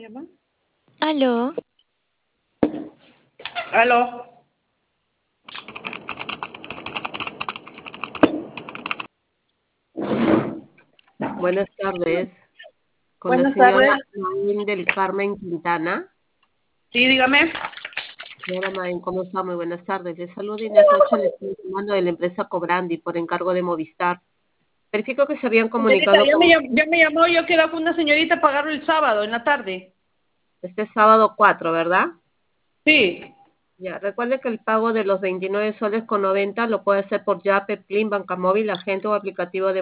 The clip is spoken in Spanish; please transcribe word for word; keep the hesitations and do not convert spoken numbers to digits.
llama? Aló. Aló. Buenas tardes, con la Buenas señora tardes. Maín del Carmen Quintana. Sí, dígame. Señora Maín, ¿cómo está? Muy buenas tardes. Le saludo Inés Rocha, le estoy llamando de la empresa Cobrandi por encargo de Movistar. Verifico que se habían Señorita, comunicado ya con me, llam- ya me llamó, yo quedé con una señorita a pagarlo el sábado, en la tarde. este sábado cuatro, ¿verdad? Sí. Ya, recuerde que el pago de los veintinueve soles con noventa lo puede hacer por Yape, Plin, Banca Móvil, agente o aplicativo de